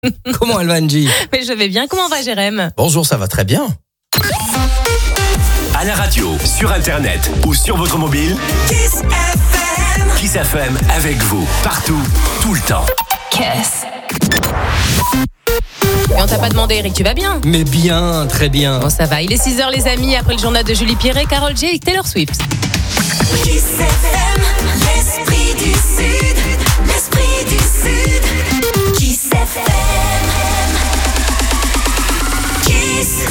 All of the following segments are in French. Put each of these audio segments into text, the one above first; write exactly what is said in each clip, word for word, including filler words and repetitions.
Comment elle va, Angie? Mais je vais bien, comment va Jérém? Bonjour, ça va très bien. À la radio, sur internet ou sur votre mobile, Kiss F M. Kiss F M avec vous, partout, tout le temps. Kiss. Et on t'a pas demandé, Eric, tu vas bien? Mais bien, très bien. Bon, ça va. Il est six heures, les amis, après le journal de Julie Piré, Karol J et Taylor Swift. Kiss F M, l'esprit du Sud, l'esprit du Sud. Kiss F M. Kiss.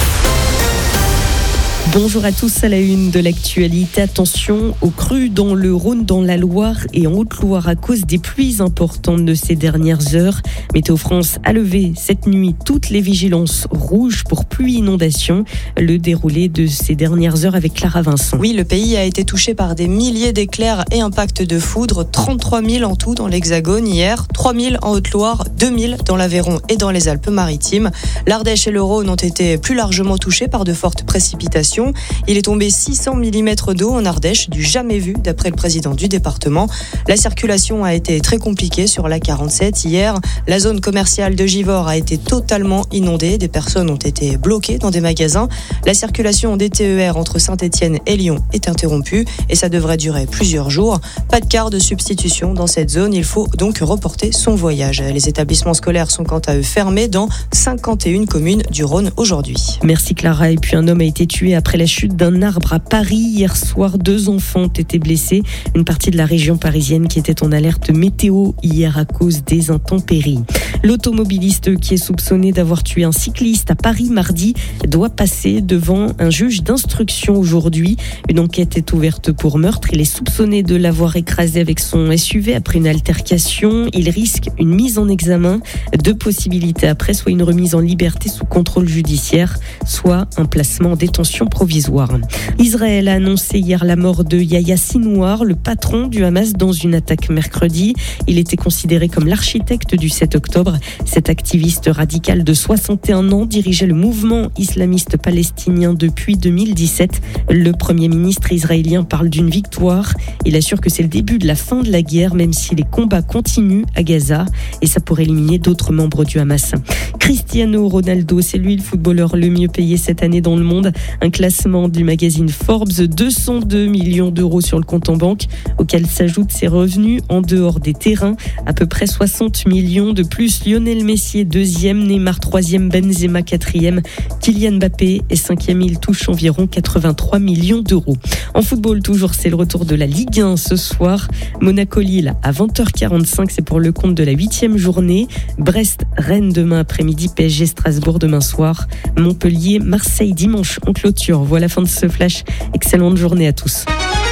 Bonjour à tous, à la une de l'actualité. Attention aux crues dans le Rhône, dans la Loire et en Haute-Loire à cause des pluies importantes de ces dernières heures. Météo France a levé cette nuit toutes les vigilances rouges pour pluie inondation. Le déroulé de ces dernières heures avec Clara Vincent. Oui, le pays a été touché par des milliers d'éclairs et impacts de foudre. trente-trois mille en tout dans l'Hexagone hier, trois mille en Haute-Loire, deux mille dans l'Aveyron et dans les Alpes-Maritimes. L'Ardèche et le Rhône ont été plus largement touchés par de fortes précipitations. Il est tombé six cents millimètres d'eau en Ardèche, du jamais vu d'après le président du département. La circulation a été très compliquée sur l'A quarante-sept hier. La zone commerciale de Givors a été totalement inondée. Des personnes ont été bloquées dans des magasins. La circulation des T E R entre Saint-Étienne et Lyon est interrompue et ça devrait durer plusieurs jours. Pas de car de substitution dans cette zone. Il faut donc reporter son voyage. Les établissements scolaires sont quant à eux fermés dans cinquante et une communes du Rhône aujourd'hui. Merci Clara. Et puis un homme a été tué après la chute d'un arbre à Paris. Hier soir, deux enfants ont été blessés. Une partie de la région parisienne qui était en alerte météo hier à cause des intempéries. L'automobiliste qui est soupçonné d'avoir tué un cycliste à Paris mardi doit passer devant un juge d'instruction aujourd'hui. Une enquête est ouverte pour meurtre. Il est soupçonné de l'avoir écrasé avec son S U V après une altercation. Il risque une mise en examen. Deux possibilités après, soit une remise en liberté sous contrôle judiciaire, soit un placement en détention provisoire. Israël a annoncé hier la mort de Yahya Sinwar, le patron du Hamas, dans une attaque mercredi. Il était considéré comme l'architecte du sept octobre. Cet activiste radical de soixante et un ans dirigeait le mouvement islamiste palestinien depuis deux mille dix-sept. Le premier ministre israélien parle d'une victoire. Il assure que c'est le début de la fin de la guerre, même si les combats continuent à Gaza et ça pourrait éliminer d'autres membres du Hamas. Cristiano Ronaldo, c'est lui le footballeur le mieux payé cette année dans le monde. Un classement du magazine Forbes, deux cent deux millions d'euros sur le compte en banque, auquel s'ajoutent ses revenus en dehors des terrains, à peu près soixante millions de plus. Lionel Messi est deuxième, Neymar troisième, Benzema quatrième, Kylian Mbappé est cinquième, il touche environ quatre-vingt-trois millions d'euros. En football toujours, c'est le retour de la Ligue un ce soir. Monaco-Lille à vingt heures quarante-cinq, c'est pour le compte de la huitième journée. Brest-Rennes demain après-midi, P S G Strasbourg demain soir, Montpellier-Marseille dimanche en clôture. Voilà la fin de ce flash. Excellente journée à tous.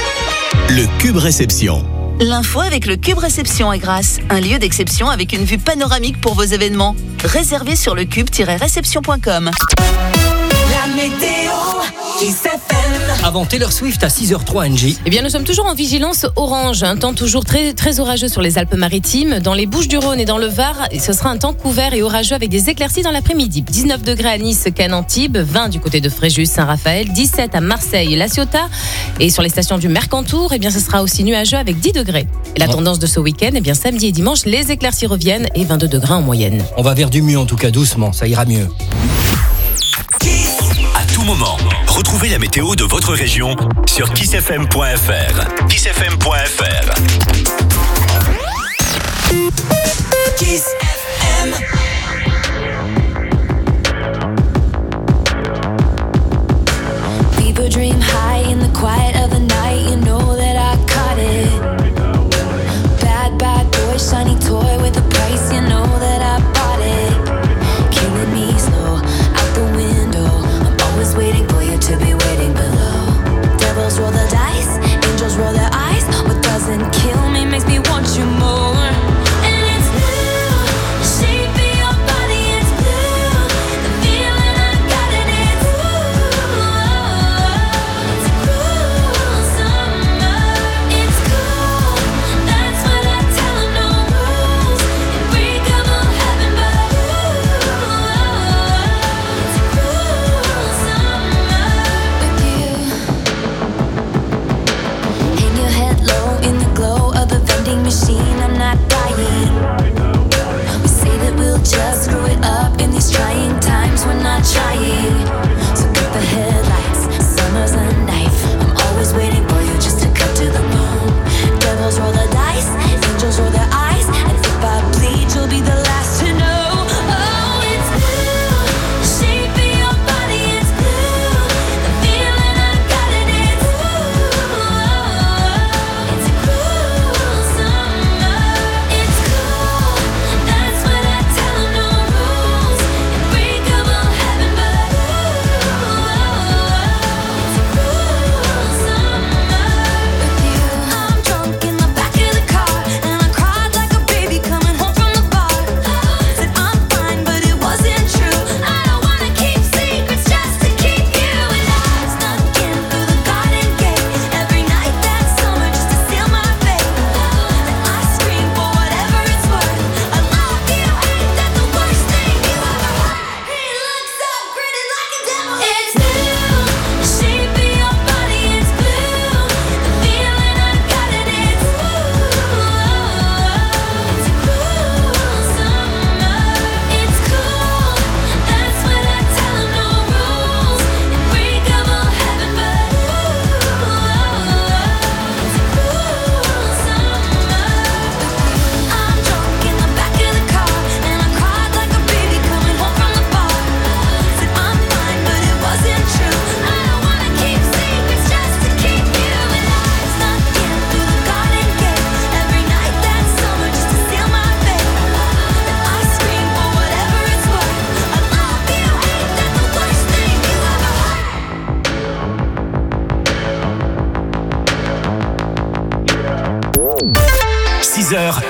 Le Cube Réception. L'info avec le Cube Réception est grâce. Un lieu d'exception avec une vue panoramique pour vos événements. Réservez sur le cube tiret réception point com. La météo, Kiss F M. Avant Taylor Swift à six heures zéro trois, Angie. Eh bien, nous sommes toujours en vigilance orange. Un temps toujours très, très orageux sur les Alpes-Maritimes. Dans les Bouches-du-Rhône et dans le Var, ce sera un temps couvert et orageux avec des éclaircies dans l'après-midi. dix-neuf degrés à Nice, Cannes, Antibes, vingt du côté de Fréjus, Saint-Raphaël, dix-sept à Marseille et La Ciotat. Et sur les stations du Mercantour, eh bien, ce sera aussi nuageux avec dix degrés. Et la tendance de ce week-end, eh bien, samedi et dimanche, les éclaircies reviennent et vingt-deux degrés en moyenne. On va vers du mieux, en tout cas doucement, ça ira mieux. À tout moment, retrouvez la météo de votre région sur kiss f m point f r. kiss f m point f r. Kiss F M. People dream high in the quiet of the night. You know that I caught it. Bad, bad boy, shiny toy with a price. You know that I bought it. Killing me slow, out the window. I'm always waiting for you to be waiting below. Devils roll the dice, angels roll their eyes. What doesn't kill me makes me want you more. And it's new, shape beyond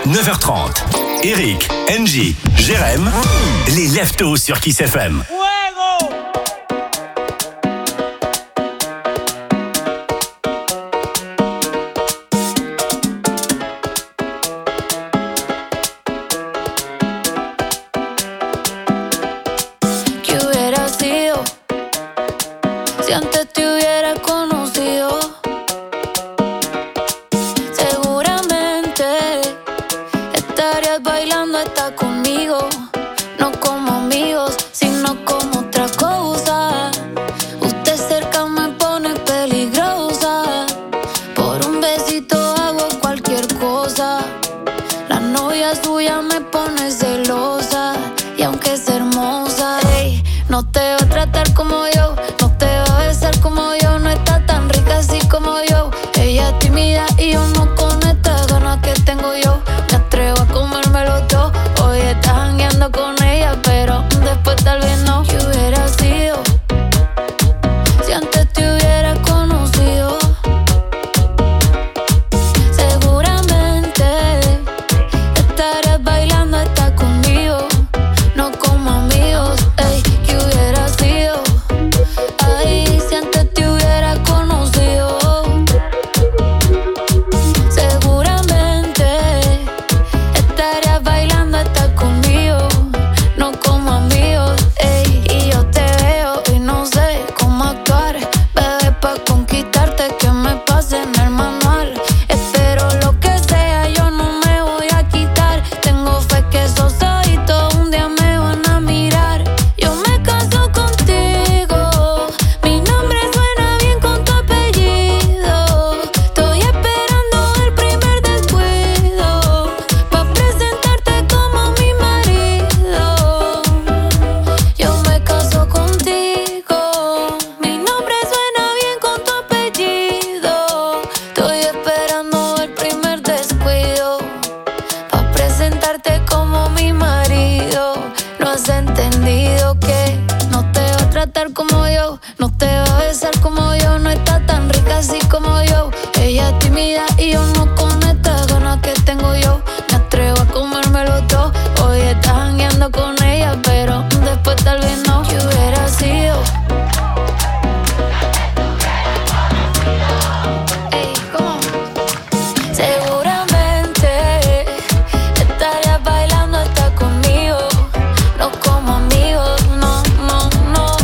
neuf heures trente. Eric, Angie, Jérém, les Leftos sur Kiss F M. Si antes te hubiera conocido, seguramente estarías bailando hasta conmigo. No como amigos, sino como otra cosa. Usted cerca me pone peligrosa. Por un besito hago cualquier cosa. La novia suya me pone celosa. Y aunque es hermosa, hey, no te va a tratar como yo. Como yo, no está tan rica así como yo. Ella es tímida y yo no con estas ganas que tengo yo. Me atrevo a comérmelo todo. Hoy estás jangueando con ella, pero después tal vez no. ¿Qué hubiera sido si antes te hubiera conocido? Seguramente estarías bailando hasta conmigo. No como amigos, ey. ¿Qué hubiera sido? Ay, si antes te hubiera conocido, seguramente estarías bailando hasta conmigo, no como amigos, ey. Y yo te veo y no sé cómo actuar, bebé, pa' conquistarte que me pase en el manual. Espero lo que sea, yo no me voy a quitar. Tengo fe que esos ojitos un día me van a mirar. Yo me caso contigo. Mi nombre suena bien con tu apellido. Estoy esperando el primer descuido pa' presentarte como mi marido. Yo me caso contigo. Mi nombre suena bien con tu apellido. Estoy esperando el primer descuido pa' presentarte como mi marido. No has entendido que no te va a tratar como yo, no te va a besar como yo, no está tan rica así como yo. Ella es tímida y yo no con estas ganas que tengo yo. Me atrevo a comérmelo todo. Hoy estás jangueando con ella, pero después tal vez no. ¿Qué hubiera sido? Ey, ¿cómo? Seguramente estarías bailando hasta conmigo. No como amigos, no, no, no.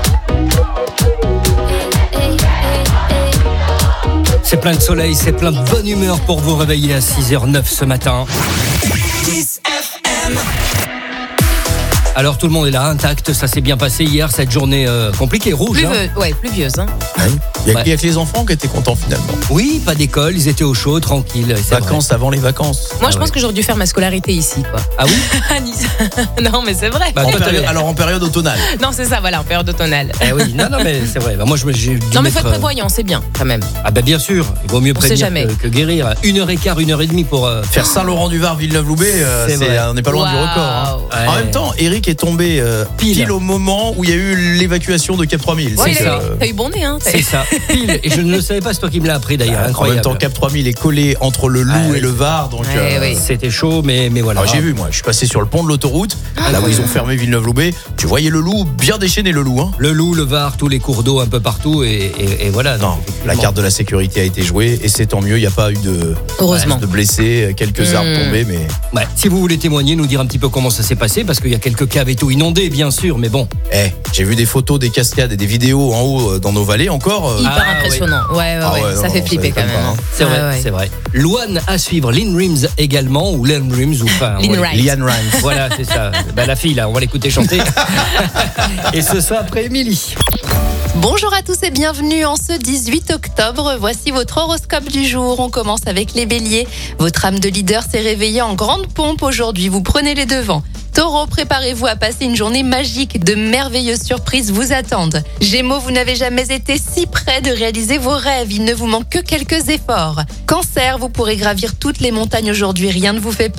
Ey, ey, ey, ey. C'est plein de soleil, c'est plein de bonne humeur pour vous réveiller à six heures neuf ce matin. Kiss F M. Alors tout le monde est là, intact, ça s'est bien passé hier, cette journée euh, compliquée, rouge. hein. Pluvieuse, ouais, pluvieuse. Hein. Il y a, Ouais. il y a que les enfants qui étaient contents finalement. Oui, pas d'école, ils étaient au chaud, tranquilles. c'est vrai. Vacances avant les vacances. Moi, Ah je pense ouais. que j'aurais dû faire ma scolarité ici, quoi. Ah oui. À Nice. Non, mais c'est vrai. Bah, En toi, période- t'avais- alors en période automnale. Non, c'est ça, voilà, en période automnale. Eh oui, non, non, mais c'est vrai. Bah, moi, je me- j'ai dû Non, mais faut mettre, être euh, prévoyant, c'est bien, quand même. Ah bah bien sûr, il vaut mieux On sait prévenir jamais. que, que guérir. Une heure et quart, une heure et demie pour euh, Faire Saint-Laurent-du-Var, Villeneuve-Loubet, euh, C'est c'est- vrai. on n'est pas loin du Waouh. record. hein. Ouais. En même temps, Eric est tombé euh, Pile. pile. au moment où il y a eu l'évacuation de Cap trois mille. Ouais, C'est il a- ça. T'as eu bon nez, hein. t'as- C'est ça, pile. Et je ne le savais pas, c'est toi qui me l'as appris d'ailleurs. En même Incroyable. temps, Cap trois mille est collé entre le Loup Ah, et oui. le Var. Donc, Ouais, oui. C'était chaud, mais, mais voilà. alors, j'ai vu, moi, je suis passé sur le pont de l'autoroute, là où ils ont fermé Villeneuve-Loubet. Tu voyais le Loup, bien déchaîné le Loup. Hein. Le Loup, le Var, tous les cours d'eau un peu partout. Et, et, et voilà. Non, donc, la effectivement. carte de la sécurité a été jouée et c'est tant mieux. Il n'y a pas eu de, Heureusement. de blessés, quelques Mm. arbres tombés, mais Ouais. Si vous voulez témoigner, nous dire un petit peu comment ça s'est passé, parce qu'il y a quelques caves et tout inondées, bien sûr, mais bon. eh, j'ai vu des photos des cascades et des vidéos en haut euh, dans nos vallées encore. euh, Hyper Ah, impressionnant. Ouais, ouais, Ah ouais. ouais, ça non, fait non, flipper ça quand déconne même. pas, hein. C'est vrai, Ouais, ouais. c'est vrai. Loane à suivre, Lynn Rims également, ou Lynn Rims, ou enfin. Lynn on va- Rimes. Liane Rimes. Voilà, c'est ça. Bah, la fille, là, on va l'écouter chanter. Et ce sera après Émilie. Bonjour à tous et bienvenue en ce dix-huit octobre. Voici votre horoscope du jour. On commence avec les béliers. Votre âme de leader s'est réveillée en grande pompe aujourd'hui. Vous prenez les devants. Taureau, préparez-vous à passer une journée magique. De merveilleuses surprises vous attendent. Gémeaux, vous n'avez jamais été si près de réaliser vos rêves. Il ne vous manque que quelques efforts. Cancer, vous pourrez gravir toutes les montagnes aujourd'hui. Rien ne vous fait peur.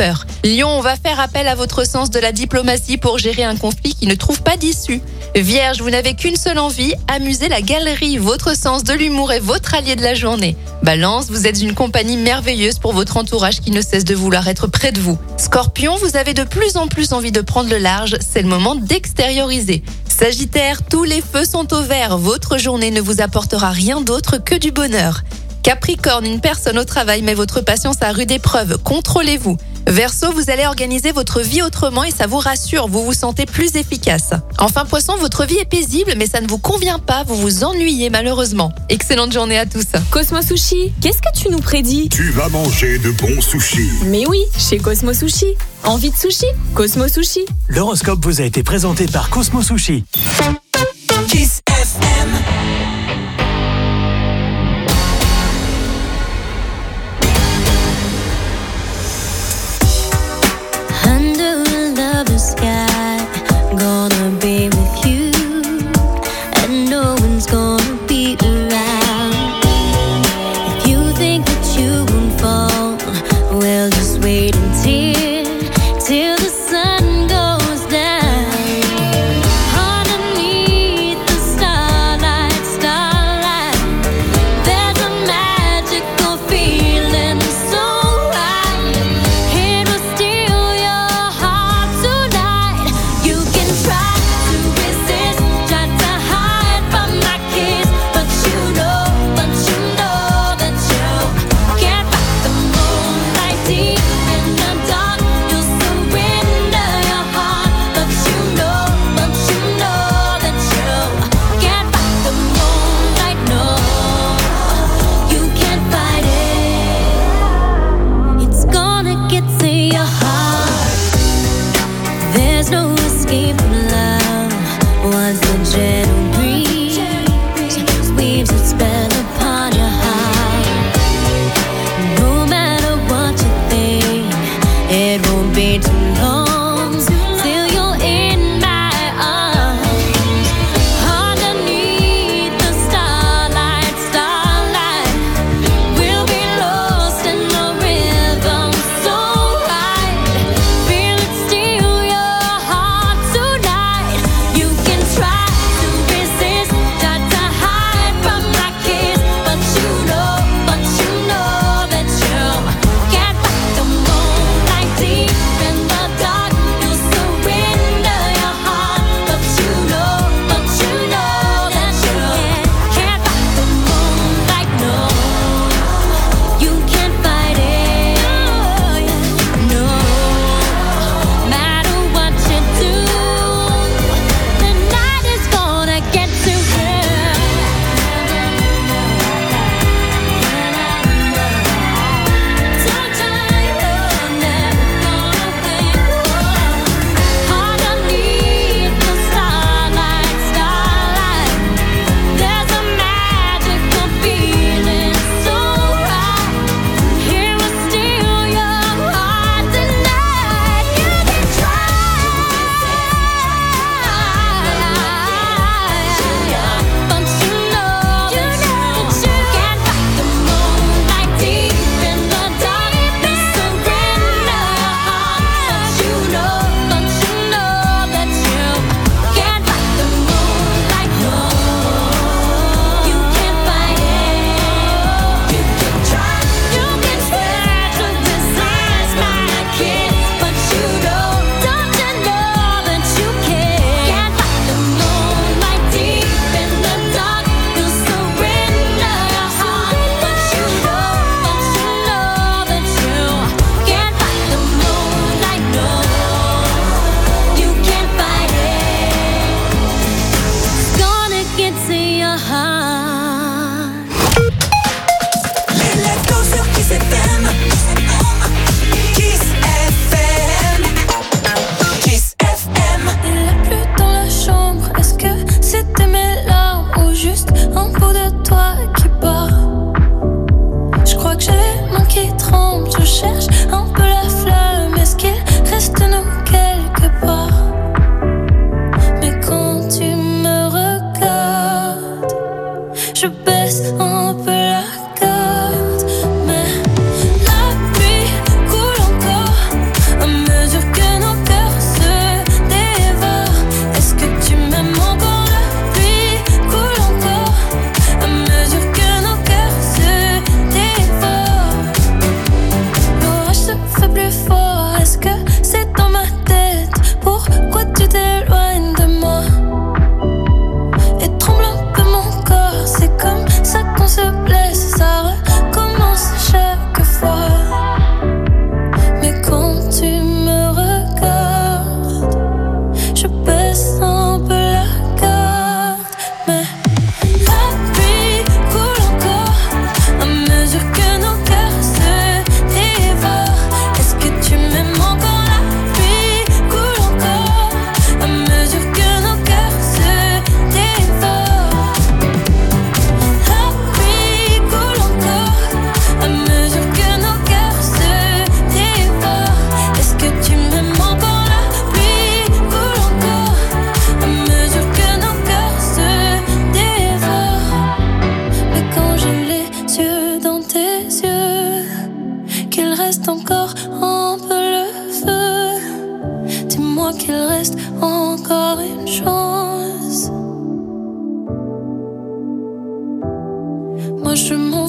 Lion, on va faire appel à votre sens de la diplomatie pour gérer un conflit qui ne trouve pas d'issue. Vierge, vous n'avez qu'une seule envie, amuser la galerie. Votre sens de l'humour est votre allié de la journée. Balance, vous êtes une compagnie merveilleuse pour votre entourage qui ne cesse de vouloir être près de vous. Scorpion, vous avez de plus en plus envie de prendre le large, c'est le moment d'extérioriser. Sagittaire, tous les feux sont au vert, votre journée ne vous apportera rien d'autre que du bonheur. Capricorne, une personne au travail met votre patience à rude épreuve, contrôlez-vous. Verseau, vous allez organiser votre vie autrement et ça vous rassure, vous vous sentez plus efficace. Enfin Poisson, votre vie est paisible mais ça ne vous convient pas, vous vous ennuyez malheureusement. Excellente journée à tous. Cosmo Sushi, qu'est-ce que tu nous prédis? Tu vas manger de bons sushis. Mais oui, chez Cosmo Sushi. Envie de sushi? Cosmo Sushi. L'horoscope vous a été présenté par Cosmo Sushi. Kiss F M. Sky, gonna be with you, and no one's gonna be around. If you think that you won't fall, well, just wait until, till the sun goes down. Underneath the stars.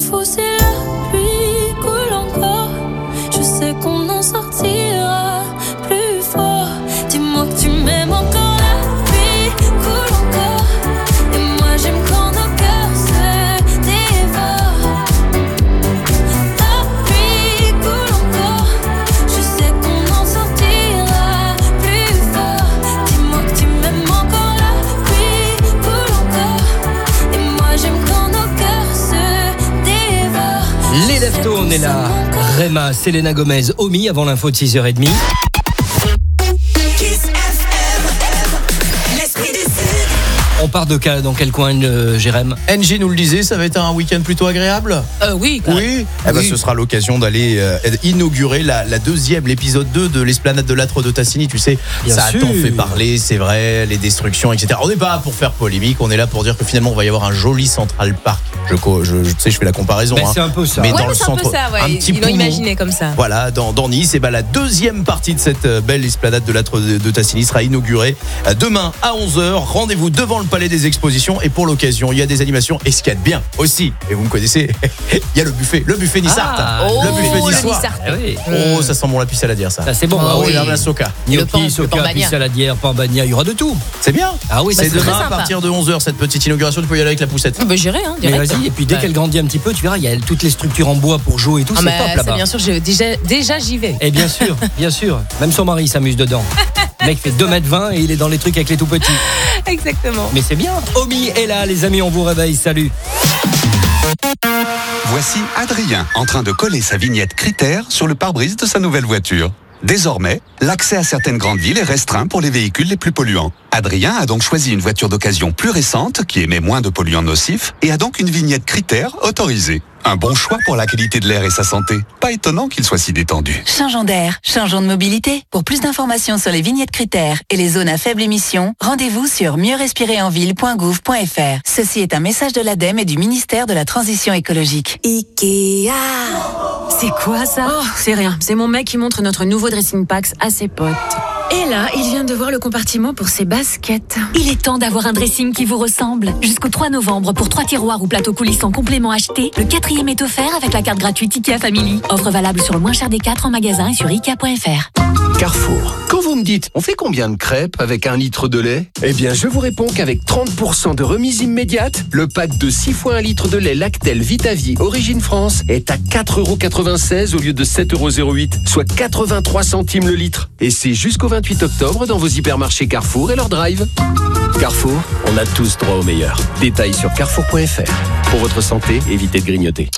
fou si la pluie coule encore. Je sais qu'on en sortira plus fort. Dis-moi que tu m'aimes encore, la pluie coule encore. Et moi j'aime quand nos cœurs se dévorent. La pluie coule encore. Je sais qu'on en sortira plus fort. Dis-moi que tu m'aimes encore, la pluie coule encore. Et moi j'aime quand nos cœurs se dévorent. Les Leftos, on est là. Rema, Selena Gomez, Omi avant l'info de six heures trente. On part de quel- dans quel coin, euh, Jérém? N G nous le disait, ça va être un week-end plutôt agréable. Euh, oui, quand même. Oui, eh ben, Oui. ce sera l'occasion d'aller euh, inaugurer la, la deuxième, l'épisode deux de l'esplanade de l'âtre de Tassigny. Tu sais, Bien ça sûr. a tant fait parler, c'est vrai, les destructions, et cetera. On n'est pas là pour faire polémique, on est là pour dire que finalement, on va y avoir un joli Central Park. Je, co- je, je tu sais, je fais la comparaison. Ben, hein. c'est un peu ça. Mais Ouais, dans mais le c'est un centre, peu ça, ouais. un petit Ils l'ont poumon. imaginé comme ça. Voilà, dans, dans Nice, et ben la deuxième partie de cette euh, belle esplanade de l'âtre de, de Tassigny sera inaugurée euh, demain à onze heures. Rendez-vous devant le Palais des Expositions et pour l'occasion, il y a des animations. Et ce qu'il y a de bien aussi, et vous me connaissez, il y a le buffet, le buffet Nissart. Ah, le buffet oh, le niçois. Nissart. Ah oui. Oh, ça sent bon la pisse saladière, ça. Ça, c'est bon. Oh, Ah Oh, oui. il y a la soca. Le pan- Gnocchi, le soca, pambagna. pisse saladière, pambagna, il y aura de tout. C'est bien. Ah oui, C'est c'est demain très à sympa. partir de onze heures, cette petite inauguration. Tu peux y aller avec la poussette. Ah bah, j'irai, hein, Mais direct. vas-y, et puis dès Ouais. qu'elle grandit un petit peu, tu verras, il y a toutes les structures en bois pour jouer et tout, Ah, c'est mais top ça, là-bas. bien sûr, j'ai- déjà, déjà j'y vais. Et bien sûr, bien sûr. Même son mari s'amuse dedans. Le mec fait deux mètres vingt et il est dans les trucs avec les tout petits. Exactement. Mais c'est bien. Omi est là, les amis, on vous réveille. Salut. Voici Adrien en train de coller sa vignette critère sur le pare-brise de sa nouvelle voiture. Désormais, l'accès à certaines grandes villes est restreint pour les véhicules les plus polluants. Adrien a donc choisi une voiture d'occasion plus récente qui émet moins de polluants nocifs et a donc une vignette critère autorisée. Un bon choix pour la qualité de l'air et sa santé. Pas étonnant qu'il soit si détendu. Changeons d'air, changeons de mobilité. Pour plus d'informations sur les vignettes critères et les zones à faible émission, rendez-vous sur mieux respirer en ville point gouv point f r. Ceci est un message de l'A D E M et du ministère de la Transition écologique. Ikea. C'est quoi ça? Oh, c'est rien. C'est mon mec qui montre notre nouveau dressing packs à ses potes. Et là, il vient de voir le compartiment pour ses baskets. Il est temps d'avoir un dressing qui vous ressemble. Jusqu'au trois novembre, pour trois tiroirs ou plateaux coulissants complément achetés, le quatrième est offert avec la carte gratuite Ikea Family. Offre valable sur le moins cher des quatre en magasin et sur ikea point f r. Carrefour. Quand vous me dites, on fait combien de crêpes avec un litre de lait? Eh bien, je vous réponds qu'avec trente pour cent de remise immédiate, le pack de six fois un litre de lait Lactel Vitavie Origine France est à quatre euros quatre-vingt-seize au lieu de sept euros zéro huit, soit quatre-vingt-trois centimes le litre. Et c'est jusqu'au vingt-huit octobre dans vos hypermarchés Carrefour et leur drive. Carrefour, on a tous droit au meilleur. Détails sur carrefour point f r. Pour votre santé, évitez de grignoter.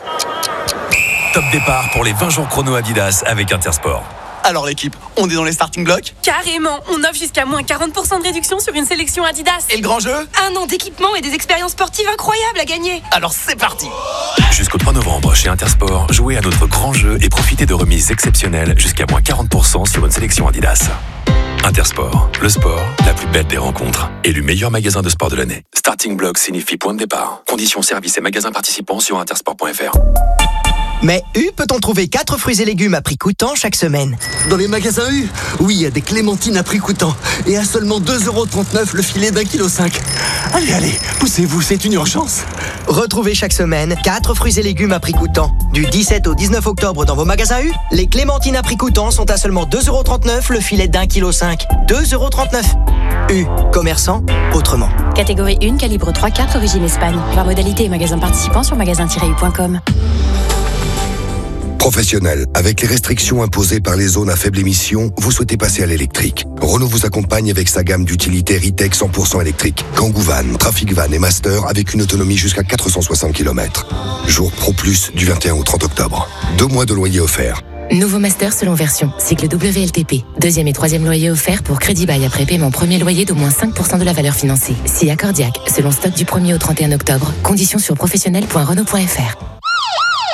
Top départ pour les vingt jours chrono Adidas avec Intersport. Alors l'équipe, on est dans les starting blocks? Carrément, on offre jusqu'à moins quarante pour cent de réduction sur une sélection Adidas. Et le grand jeu? Un an d'équipement et des expériences sportives incroyables à gagner. Alors c'est parti! Jusqu'au trois novembre chez Intersport, jouez à notre grand jeu et profitez de remises exceptionnelles jusqu'à moins quarante pour cent sur une sélection Adidas. Intersport, le sport, la plus belle des rencontres. Élu meilleur magasin de sport de l'année. Starting block signifie point de départ. Conditions, services et magasins participants sur intersport point f r. Mais U peut-on trouver quatre fruits et légumes à prix coûtant chaque semaine? Dans les magasins U, oui, il y a des clémentines à prix coûtant. Et à seulement deux euros trente-neuf le filet d'un kilo cinq. Allez, allez, poussez-vous, c'est une urgence. Retrouvez chaque semaine quatre fruits et légumes à prix coûtant. Du dix-sept au dix-neuf octobre dans vos magasins U, les clémentines à prix coûtant sont à seulement deux euros trente-neuf le filet d'un kilo cinq. deux euros trente-neuf. U, commerçant autrement. Catégorie un, calibre trois quatre, origine Espagne. Voir modalité et magasin participant sur magasin tiret u point com. Professionnel, avec les restrictions imposées par les zones à faible émission, vous souhaitez passer à l'électrique. Renault vous accompagne avec sa gamme d'utilitaires e-tech cent pour cent électrique. Kangoo Van, Trafic Van et Master avec une autonomie jusqu'à quatre cent soixante kilomètres. Jour Pro Plus du vingt et un au trente octobre. Deux mois de loyer offert. Nouveau master selon version, cycle W L T P. Deuxième et troisième loyer offert pour crédit bail après paiement premier loyer d'au moins cinq pour cent de la valeur financée. Si accordiaque, selon stock du premier au trente et un octobre. Conditions sur professionnel point renault point f r.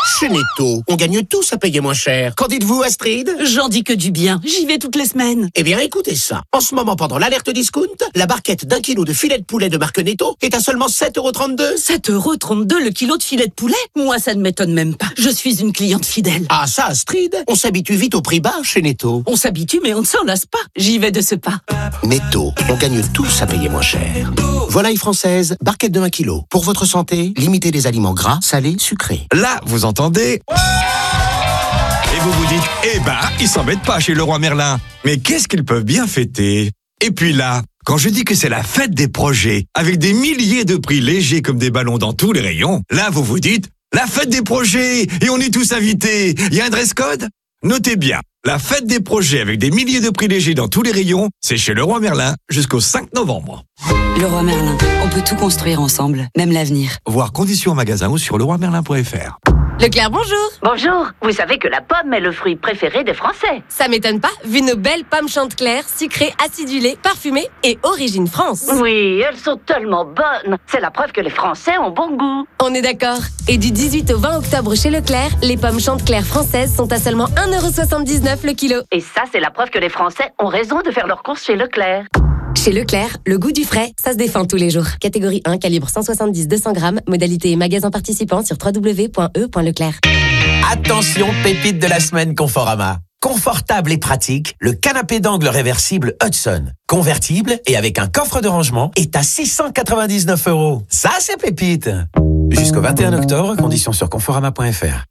Chez Netto, on gagne tous à payer moins cher. Qu'en dites-vous, Astrid? J'en dis que du bien. J'y vais toutes les semaines. Eh bien, écoutez ça. En ce moment, pendant l'alerte discount, la barquette d'un kilo de filet de poulet de marque Netto est à seulement sept euros trente-deux. sept euros trente-deux le kilo de filet de poulet? Moi, ça ne m'étonne même pas. Je suis une cliente fidèle. Ah ça, Astrid, on s'habitue vite au prix bas chez Netto. On s'habitue, mais on ne s'en lasse pas. J'y vais de ce pas. Netto, on gagne tous à payer moins cher. Volaille française, barquette de un kilo. Pour votre santé, limitez les aliments gras, salés, sucrés. Là, vous entendez? Et vous vous dites, eh ben, ils s'embêtent pas chez Leroy Merlin. Mais qu'est-ce qu'ils peuvent bien fêter? Et puis là, quand je dis que c'est la fête des projets, avec des milliers de prix légers comme des ballons dans tous les rayons, là, vous vous dites, la fête des projets, et on est tous invités. Il y a un dress code? Notez bien, la fête des projets avec des milliers de prix légers dans tous les rayons, c'est chez Leroy Merlin jusqu'au cinq novembre. Leroy Merlin, on peut tout construire ensemble, même l'avenir. Voir conditions en magasin ou sur leroy merlin point f r. Leclerc, bonjour. Bonjour. Vous savez que la pomme est le fruit préféré des Français. Ça m'étonne pas, vu nos belles pommes Chantecler, sucrées, acidulées, parfumées et origine France. Oui, elles sont tellement bonnes. C'est la preuve que les Français ont bon goût. On est d'accord. Et du dix-huit au vingt octobre chez Leclerc, les pommes Chantecler françaises sont à seulement un euro soixante-dix-neuf le kilo. Et ça, c'est la preuve que les Français ont raison de faire leurs courses chez Leclerc. Chez Leclerc, le goût du frais, ça se défend tous les jours. Catégorie un, calibre cent soixante-dix à deux cents grammes. Modalité et magasin participant sur w w w point e point leclerc. Attention, pépite de la semaine Conforama. Confortable et pratique, le canapé d'angle réversible Hudson, convertible et avec un coffre de rangement, est à six cent quatre-vingt-dix-neuf euros. Ça, c'est pépite. Jusqu'au vingt et un octobre, conditions sur conforama point f r.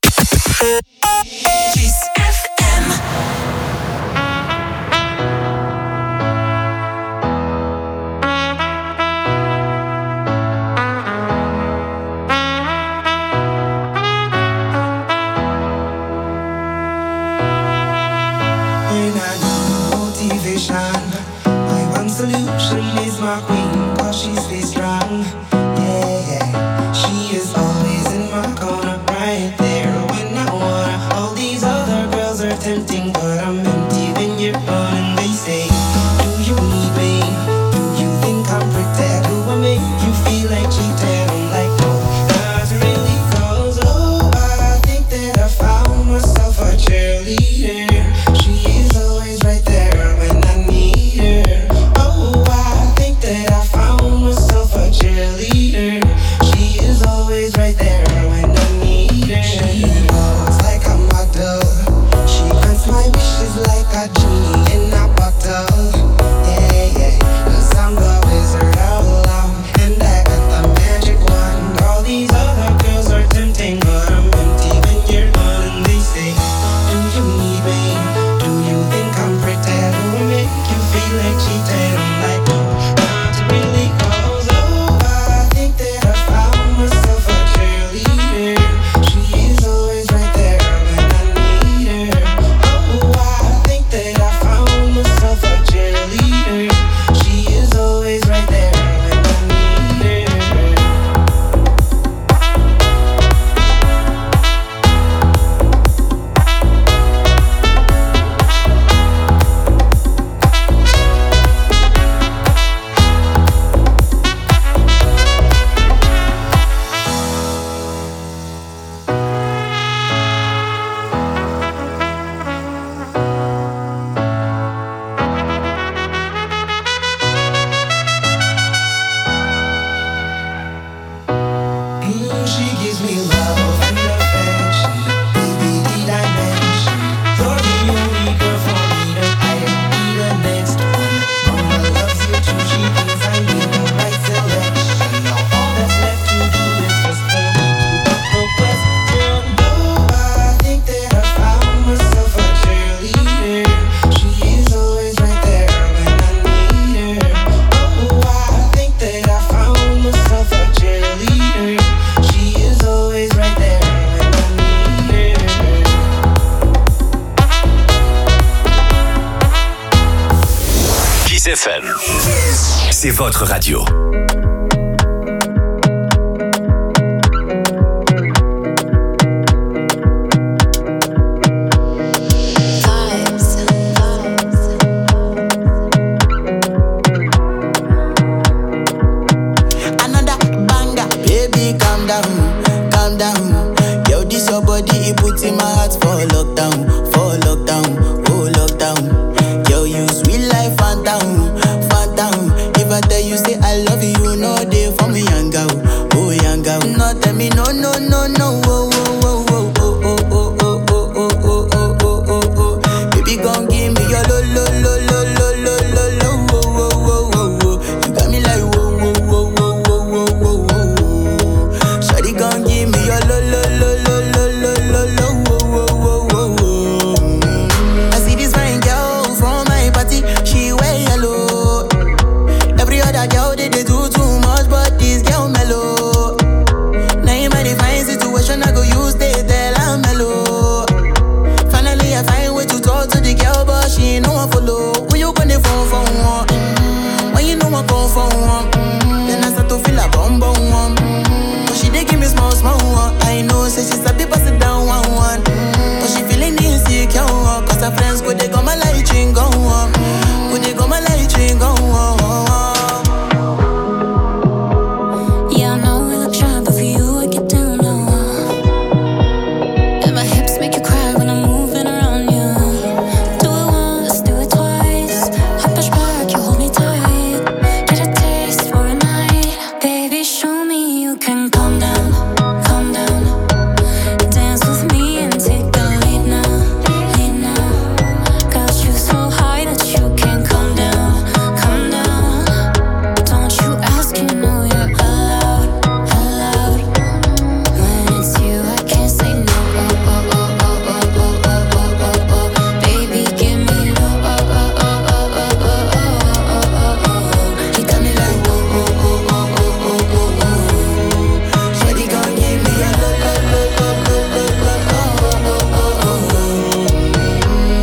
My one solution is my queen, cause she stays strong. Yeah, yeah. She is always in my corner, right there when I wanna. All these other girls are tempting, but I'm empty when you're gone. And they say, do you need me? Do you think I'm pretend? Do I make you feel like cheating? I'm like, no, not really, cause oh, I think that I found myself a cheerleader. She is always right there. Cheerleader, she is always right there when I need her. She walks like a model, she grants my wishes like a genie in a bottle. Yeah, yeah, cause I'm the wizard of love, and I got the magic wand. All these other girls are tempting, but I'm empty when you're gone. And they say, do you need me? Do you think I'm pretty? Do I make you feel like cheating? I'm like, no, not really, cause C'est votre radio. Another banger, baby, calm down, calm down. Yo, this your body, for lockdown, for lockdown, oh lockdown. Yo, you sweet life, phantom, phantom. If I tell you say I love you, you know they for me young girl, oh young girl. No tell me no, no, no, no, oh, oh, oh, oh, oh, oh, oh, oh, oh, oh, oh, oh, oh, oh. Baby, gon' give me your lo, lo, lo, lo, lo, lo, lo, lo, oh, oh, oh, oh. You got me like whoa, whoa, whoa, whoa, whoa, whoa, whoa, whoa. Shawty gon' give me your lo, lo, lo, lo, lo, lo, lo, lo, oh, oh, oh, oh. I see this fine girl from my party, she wear yellow. Every other girl they, they do too much, but this girl mellow. Now in my fine situation, I go use they tell I'm mellow. Finally I find way to talk to the girl, but she ain't no one follow. Who you gonna phone for one? Mm-hmm. When you know I come for one, mm-hmm. Then I start to feel a bum bum one. Mm-hmm. But she dey give me small small one. I know say she sabi pass it down one one. Mm-hmm. But she feeling insecure, cause her friends go they go my light ring go on. Go they go my light ring go on. Yeah, I know we look shy, but for you I get down low. And my hips make you cry when I'm moving around you. Do it once, do it twice. I push back, you hold me tight. Get a taste for a night. Baby, show me you can calm down, calm down. Dance with me and take the lead now, lead now. Got you so high that you can't come down, come down. Don't you ask, you know you're allowed, allowed. When it's you, I can't say no. Oh, oh, oh, oh, oh, oh, oh, oh, oh, oh. Baby, give me low. Oh, oh, oh, oh, oh, oh, oh, oh, oh. He got me like whoa, whoa, whoa, whoa, whoa, whoa, whoa. Shawty gon' give me a low, low, low, low, low, low, oh, oh, oh,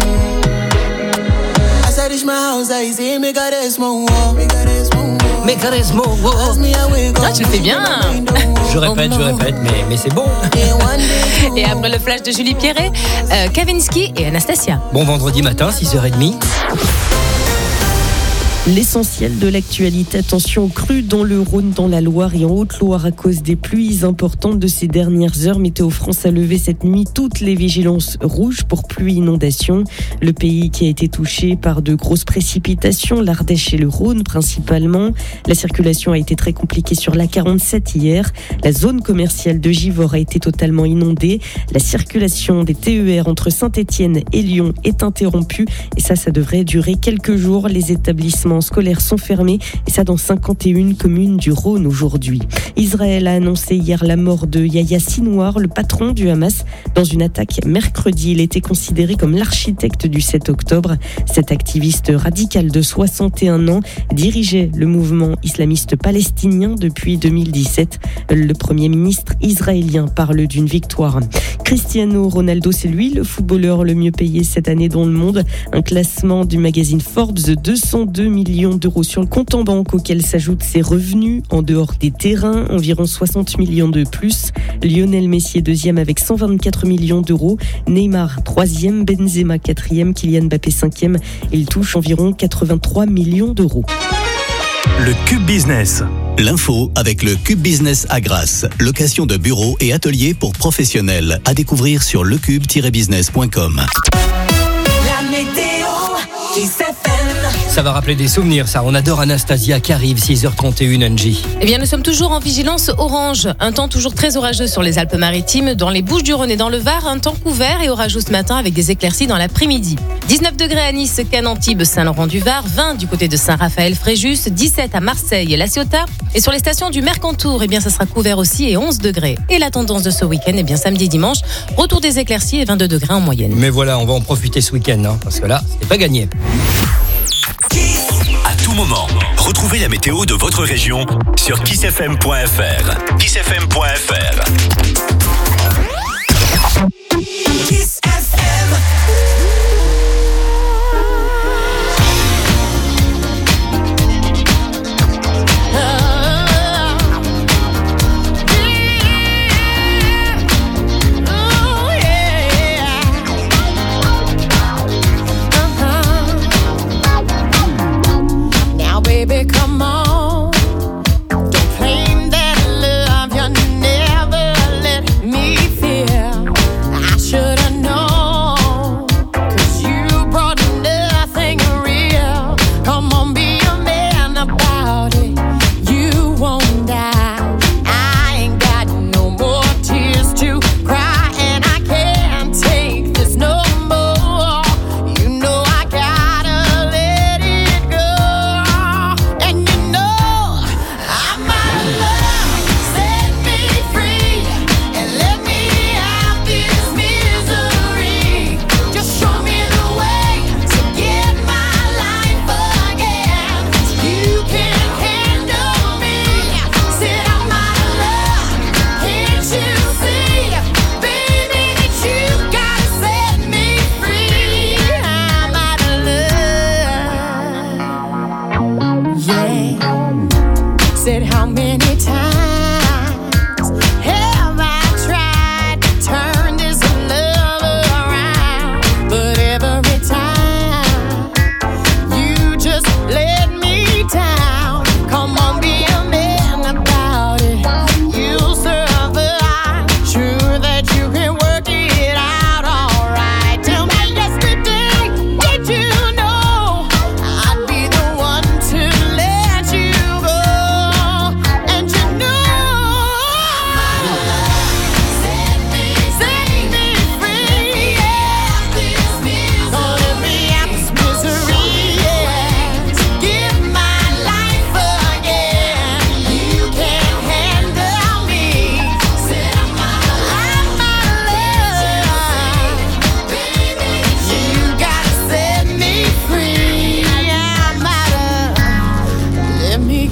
oh. As I reach my house, I see me got a small wall, me got a small wall. Mais Charismo, wow. Ah, tu le fais bien. Je répète, je répète, mais, mais c'est bon. Et après le flash de Julie Pierret, euh, Kavinsky et Anastasia. Bon vendredi matin, six heures trente. L'essentiel de l'actualité, attention aux crues dans le Rhône, dans la Loire et en Haute-Loire à cause des pluies importantes de ces dernières heures. Météo France a levé cette nuit toutes les vigilances rouges pour pluie inondation. Le pays qui a été touché par de grosses précipitations, l'Ardèche et le Rhône principalement. La circulation a été très compliquée sur l'A quarante-sept hier. La zone commerciale de Givors a été totalement inondée. La circulation des T E R entre Saint-Étienne et Lyon est interrompue. Et ça, ça devrait durer quelques jours. Les établissements scolaires sont fermés et ça dans cinquante et une communes du Rhône aujourd'hui. Israël a annoncé hier la mort de Yahya Sinwar, le patron du Hamas, dans une attaque mercredi. Il était considéré comme l'architecte du sept octobre. Cet activiste radical de soixante et un ans dirigeait le mouvement islamiste palestinien depuis deux mille dix-sept. Le premier ministre israélien parle d'une victoire. Cristiano Ronaldo, c'est lui le footballeur le mieux payé cette année dans le monde. Un classement du magazine Forbes de deux cent deux millions d'euros sur le compte en banque auquel s'ajoutent ses revenus en dehors des terrains, environ soixante millions de plus. Lionel Messi est deuxième avec cent vingt-quatre millions d'euros. Neymar troisième, Benzema quatrième, Kylian Mbappé cinquième. Il touche environ quatre-vingt-trois millions d'euros. Le Cube Business. L'info avec le Cube Business à Grasse. Location de bureaux et ateliers pour professionnels. À découvrir sur lecube tiret business point com. La météo, Kiss F M. Ça va rappeler des souvenirs, ça. On adore Anastasia qui arrive, six heures trente et une, Angie. Eh bien, nous sommes toujours en vigilance orange. Un temps toujours très orageux sur les Alpes-Maritimes. Dans les Bouches-du-Rhône et dans le Var, un temps couvert et orageux ce matin avec des éclaircies dans l'après-midi. dix-neuf degrés à Nice, Cannes, Antibes, Saint-Laurent-du-Var. vingt du côté de Saint-Raphaël-Fréjus. dix-sept à Marseille et La Ciotat. Et sur les stations du Mercantour, eh bien, ça sera couvert aussi et onze degrés. Et la tendance de ce week-end, eh bien, samedi, dimanche, retour des éclaircies et vingt-deux degrés en moyenne. Mais voilà, on va en profiter ce week-end, hein, parce que là, c'est pas gagné. À tout moment, retrouvez la météo de votre région sur kiss f m point f r. kiss f m point f r. Kiss F M. Baby, come on. Don't claim that love you never let me feel. I should've known.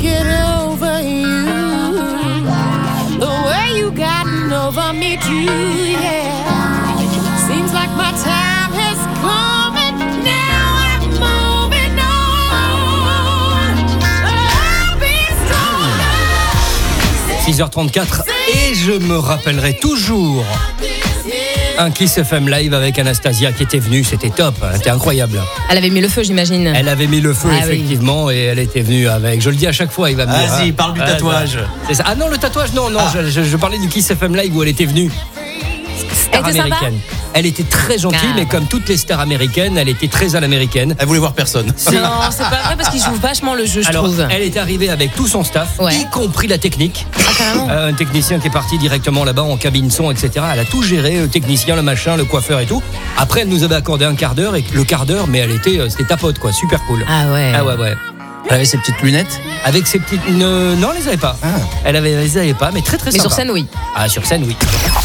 get over you. The way you gotten over me too, yeah. Seems like my time has come and now I'm moving on. I'll be stronger. six heures trente-quatre et je me rappellerai toujours un Kiss F M live avec Anastasia qui était venue, c'était top, c'était incroyable. Elle avait mis le feu, j'imagine. Elle avait mis le feu, ah, effectivement, oui. Et elle était venue avec. Je le dis à chaque fois, il va me dire. Vas-y, hein. parle du Ah, tatouage. C'est ça. Ah non, le tatouage, non, non, Ah. je, je, je parlais du Kiss F M live où elle était venue. Star Elle était américaine. sympa. Elle était très gentille, Ah. mais comme toutes les stars américaines, elle était très à l'américaine. Elle voulait voir personne. Non, c'est pas vrai parce qu'il joue vachement le jeu, je Alors, trouve. elle est arrivée avec tout son staff, Ouais. y compris la technique. Ah, carrément. Euh, un technicien qui est parti directement là-bas en cabine son, et cetera. Elle a tout géré, le technicien, le machin, le coiffeur et tout. Après, elle nous avait accordé un quart d'heure et le quart d'heure, mais elle était, euh, c'était ta pote, quoi, super cool. Ah ouais. Ah ouais, ouais. Elle avait ses petites lunettes. Avec ses petites, ne- non, elle les avait pas. Ah. Elle avait, elle les avait pas, mais très très Mais sympa. sur scène, oui. Ah, sur scène, oui.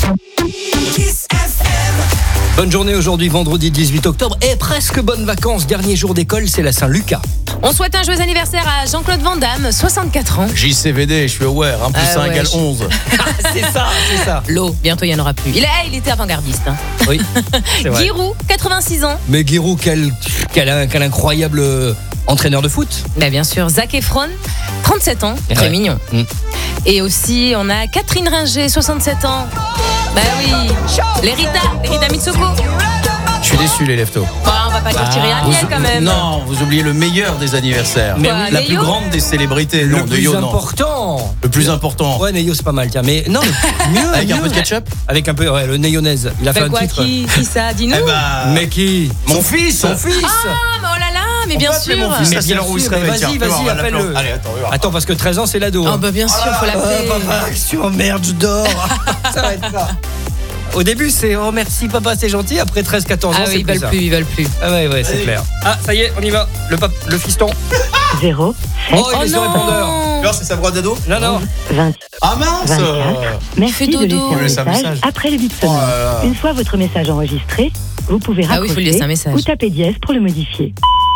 Bonne journée aujourd'hui, vendredi dix-huit octobre, et presque bonnes vacances. Dernier jour d'école, c'est la Saint-Lucas. On souhaite un joyeux anniversaire à Jean-Claude Van Damme, soixante-quatre ans. J C V D, je suis aware. un plus Ah un ouais, égale je- onze. C'est ça, c'est ça. L'eau, bientôt il n'y en aura plus. Il, est, il était avant-gardiste. Hein. Oui, c'est vrai. Giroud, quatre-vingt-six ans. Mais Giroud, quel, quel, quel incroyable euh, entraîneur de foot. Bah, bien sûr, Zac Efron, trente-sept ans, très Ouais. mignon. Mm. Et aussi, on a Catherine Ringer, soixante-sept ans. Bah oui, l'Erita, l'Erita Mitsoko. Je suis déçu, les leftos. Bon, on va pas dire Thierry Vous- Amiel quand même. Non, vous oubliez le meilleur des anniversaires. Mais oui. La Neyo plus grande des célébrités. Le Non, plus Neyo, non. important. Le plus important. Ouais, Neyo, c'est pas mal, tiens. Mais non, mais mieux. Avec un mieux. peu de ketchup. Avec un peu, ouais, le Néonaise. Il a fait Bah un quoi, titre. qui, qui ça, dis-nous. Eh ben, Mais qui mon fils. Son fils. Ah, mais oh là là, mais On bien peut appeler sûr. mon fils, Mais ça, c'est bien l'heure où il se sûr, mais réveille. Tiens, vas-y, fais voir, vas-y, on va l'appeler. appelle-le. Allez, attends, on va voir. Attends, parce que treize ans, c'est l'ado. Ah hein. bah bien sûr, faut l'appeler. Je merde, je dors. Ça va être ça. Au début, c'est oh merci papa, c'est gentil. Après treize quatorze ans, Ah c'est oui, ils plus veulent ça. plus, ils veulent plus. Ah ouais, ouais, c'est Allez. clair. Ah, ça y est, on y va. Le, pap- le fiston. zéro, Oh, il Oh est sur non. répondeur. Tu vois, c'est sa voix d'ado. Non, non. vingt, Ah mince. vingt-quatre. Merci fait de dodo. laisser Laisse un un message, message. après le bip Oh sonore. là là. Une fois votre message enregistré, vous pouvez Ah oui, il faut raccrocher lui laisser un message. ou taper dièse pour le modifier.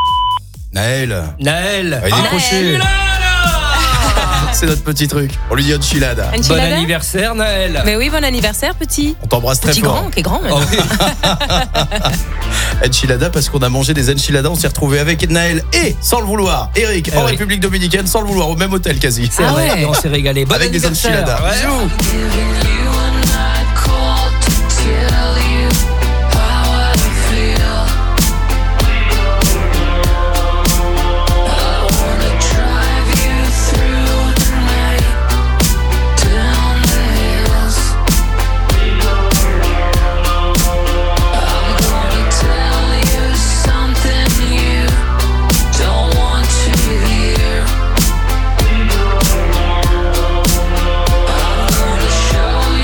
Naël. Naël. Il est décroché. C'est notre petit truc. On lui dit enchilada. Bon Enchilada. anniversaire, Naël. Mais oui, bon anniversaire, petit. On t'embrasse très Petit fort. grand, qui est grand même. Oh, oui. Enchilada parce qu'on a mangé des enchiladas. On s'est retrouvé avec Naël et, sans le vouloir, Eric Eh en oui. République Dominicaine, sans le vouloir, au même hôtel quasi. C'est Ah vrai, ouais. et on s'est régalé. Bon Avec des anniversaire. enchiladas. Ouais. Bisous. Show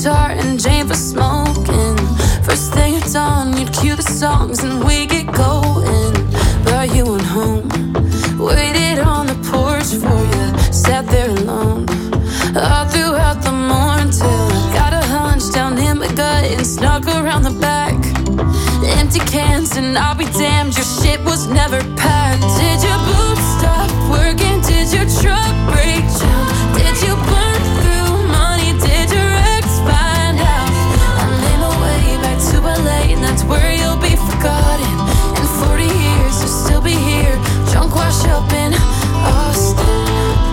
guitar and Jane for smoking. First thing at dawn, you'd cue the songs and we get going. But you went home, waited on the porch for you, sat there alone all throughout the morning till I got a hunch down in my gut and snuck around the back. Empty cans and I'll be damned, your shit was never packed. Did your boots stop working? Did your truck break down? Did you burn through money? Did your ex find out? I made my way back to L A and that's where you'll be forgotten. In forty years you'll still be here, drunk wash up in Austin.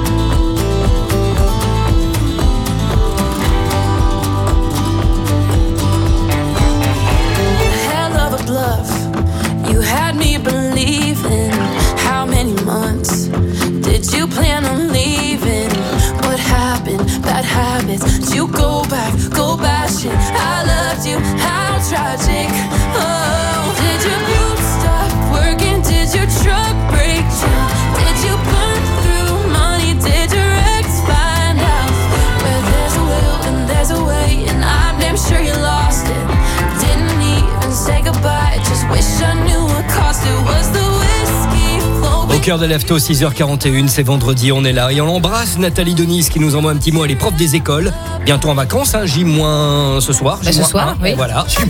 Bluff. You had me believing. How many months did you plan on leaving? What happened? Bad habits. Did you go back? Go bashing. I loved you. How tragic. Oh, did your boots stop working? Did your truck break down? Did you burn through money? Did your ex find out? Where there's a will and there's a way, and I'm damn sure you lost it. Didn't even say goodbye, just wish I knew what cost it was the whiskey flowing. Au cœur de l'Afto, six heures quarante et une, c'est vendredi, on est là. Et on embrasse Nathalie Denis qui nous envoie un petit mot, elle est prof des écoles. Bientôt en vacances, hein, J- ce soir. Bah, ce soir, oui. Voilà. J-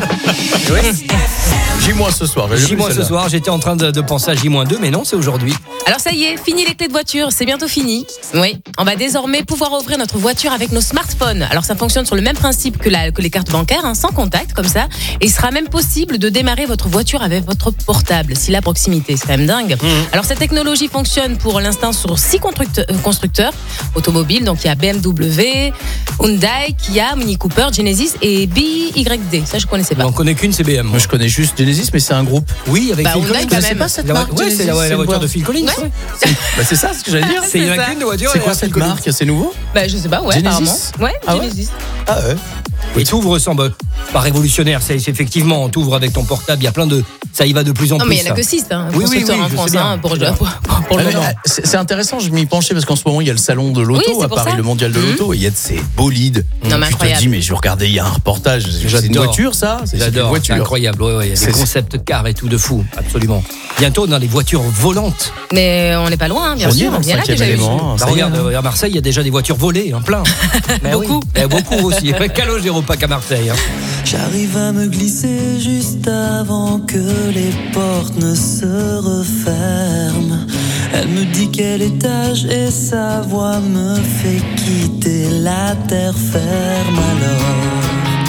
oui. J- ce soir. J- ce soir, j'étais en train de, de penser à J- deux, mais non, c'est aujourd'hui. Alors ça y est, fini les clés de voiture, c'est bientôt fini. Oui, on va désormais pouvoir ouvrir notre voiture avec nos smartphones. Alors ça fonctionne sur le même principe que, la, que les cartes bancaires, hein, sans contact, comme ça. Et il sera même possible de démarrer votre voiture avec votre portable, si la proximité, c'est quand même dingue. Mmh. Alors cette technologie fonctionne pour l'instant sur six constructeurs, constructeurs automobiles. Donc il y a B M W, Hyundai, Kia, Mini Cooper, Genesis et B Y D. Ça je connaissais pas. On connaît qu'une, c'est B M. Moi je connais juste Genesis, mais c'est un groupe. Oui, avec bah, Phil Hyundai, Collins. quand même. Pas cette la, marque, ouais, Genesis, c'est la, ouais, la voiture quoi de Phil Collins. Ouais. Ouais. Bah, c'est ça ce que j'allais dire. C'est il y en a qu'une de voiture. C'est quoi cette marque? C'est nouveau? Bah je sais pas, ouais, Genesis. apparemment. Ouais, Ah Genesis. Ouais ah ouais. Et t'ouvres sans bah, pas révolutionnaire, c'est, c'est effectivement, t'ouvres avec ton portable, il y a plein de, ça y va de plus en non, plus. Non mais il n'y en a ça. que six, hein, oui, oui, oui, en France, hein, pour, pour, pour ah, le moment. C'est, c'est intéressant, je m'y penchais parce qu'en ce moment il y a le salon de l'auto oui, à Paris, ça. le mondial de l'auto, mmh. et il y a de ces bolides. Non, mais tu te dis, mais je regardais, il y a un reportage, J'adore. c'est une voiture ça? C'est J'adore, une voiture. C'est incroyable, ouais, ouais, il y a c'est, des concepts cars et tout de fou, absolument. Bientôt dans les voitures volantes. Mais on n'est pas loin, hein, bien on sûr. Il y en a que j'ai vu. Bah, regarde, à Marseille, il y a déjà des voitures volées, hein, plein. Beaucoup. Oui. Et beaucoup aussi. Calogero, pas qu'à Marseille. Hein. J'arrive à me glisser juste avant que les portes ne se referment. Elle me dit quel étage et sa voix me fait quitter la terre ferme. Alors,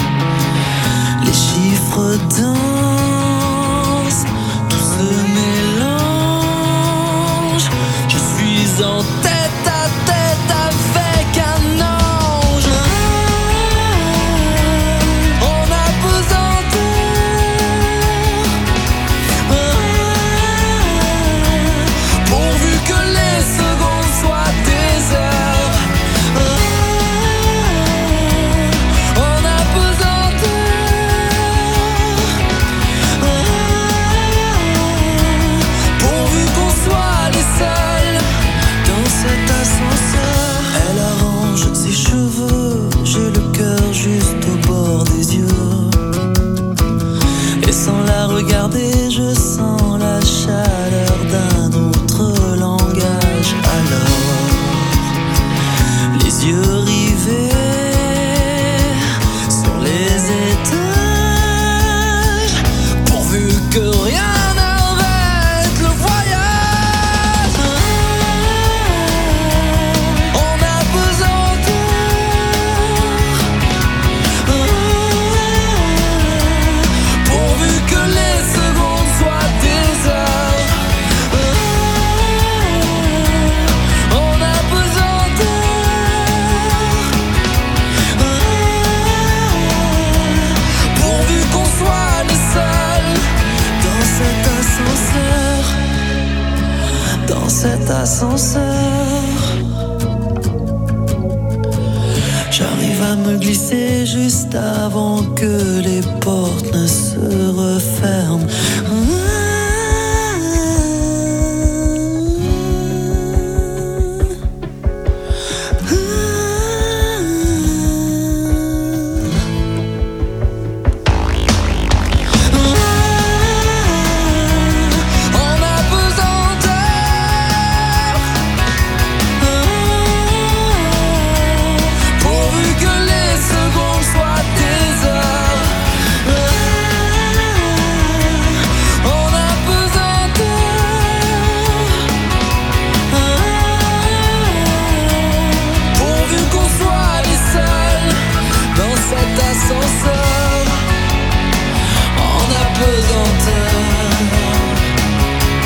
les chiffres dansent, tout se mélange. Je suis en tête à tête avec un ange. Regardez, je sens la chaleur d'un autre langage. Alors, les yeux rivés sur les étages, pourvu que rien n'arrête le voyage. On a besoin d'eux, pourvu que les cet ascenseur. J'arrive à me glisser juste avant que les portes ne se referment.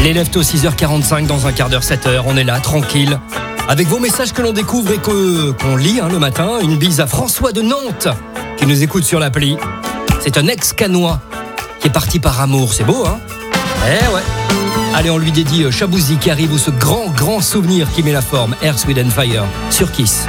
Les Leftos, six heures quarante-cinq, dans un quart d'heure, sept heures. On est là, tranquille. Avec vos messages que l'on découvre et que, qu'on lit hein, le matin. Une bise à François de Nantes, qui nous écoute sur l'appli. C'est un ex-canois qui est parti par amour. C'est beau, hein? Eh ouais. Allez, on lui dédie euh, Chabouzi qui arrive, ou ce grand, grand souvenir qui met la forme. Earth, Wind and Fire, sur Kiss.